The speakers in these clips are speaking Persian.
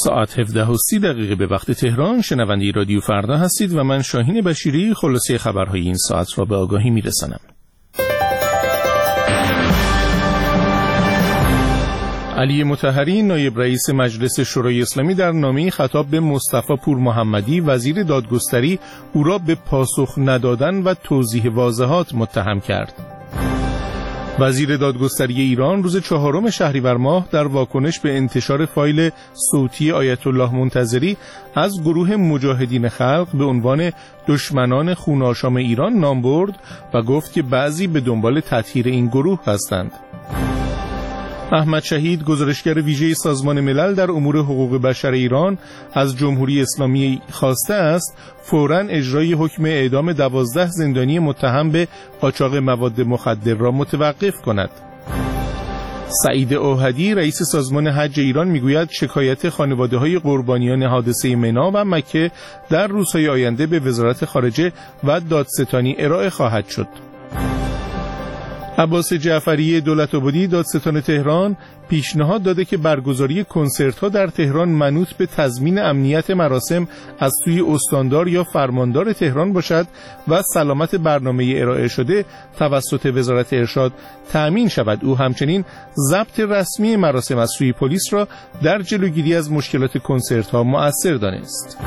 ساعت 17:30 به وقت تهران. شنونده رادیو فردا هستید و من شاهین بشیری خلاصه خبرهای این ساعت را به آگاهی میرسانم. علی مطهری نایب رئیس مجلس شورای اسلامی در نامه‌ای خطاب به مصطفی پور محمدی وزیر دادگستری او را به پاسخ ندادن و توضیح واضحات متهم کرد. وزیر دادگستری ایران روز 4 شهریور ماه در واکنش به انتشار فایل صوتی آیت الله منتظری از گروه مجاهدین خلق به عنوان دشمنان خون‌آشام ایران نام برد و گفت که بعضی به دنبال تطهیر این گروه هستند. احمد شهید گزارشگر ویژه سازمان ملل در امور حقوق بشر ایران از جمهوری اسلامی خواسته است فوراً اجرای حکم اعدام 12 زندانی متهم به قاچاق مواد مخدر را متوقف کند. سعید اوحدی رئیس سازمان حج ایران میگوید شکایت خانواده‌های قربانیان حادثه منی و مکه در روزهای آینده به وزارت خارجه و دادستانی ارائه خواهد شد. عباس جعفری دولت‌آبادی دادستان تهران پیشنهاد داده که برگزاری کنسرت‌ها در تهران منوط به تضمین امنیت مراسم از سوی استاندار یا فرماندار تهران باشد و سلامت برنامه ارائه شده توسط وزارت ارشاد تأمین شود. او همچنین ضبط رسمی مراسم از سوی پلیس را در جلوگیری از مشکلات کنسرت‌ها مؤثر دانست.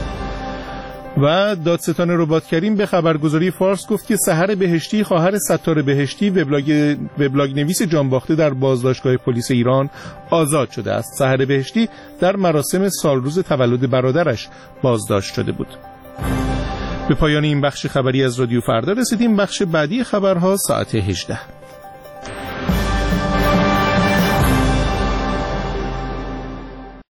و دادستان رباط‌کریم به خبرگزاری فارس گفت که سحر بهشتی خواهر ستار بهشتی وبلاگ نویس جانباخته در بازداشتگاه پلیس ایران آزاد شده است. سحر بهشتی در مراسم سالروز تولد برادرش بازداشت شده بود. به پایان این بخش خبری از رادیو فردا رسیدیم. بخش بعدی خبرها ساعت 18.